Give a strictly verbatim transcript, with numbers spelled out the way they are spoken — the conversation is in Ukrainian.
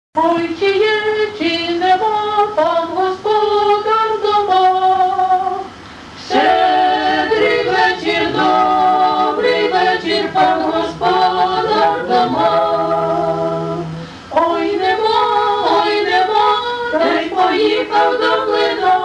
Ой, чи є, чи нема пан господар дома? Щедрий вечір, добрий вечір, пан господар дома. Ой, нема, ой, нема, та й поїхав до млина.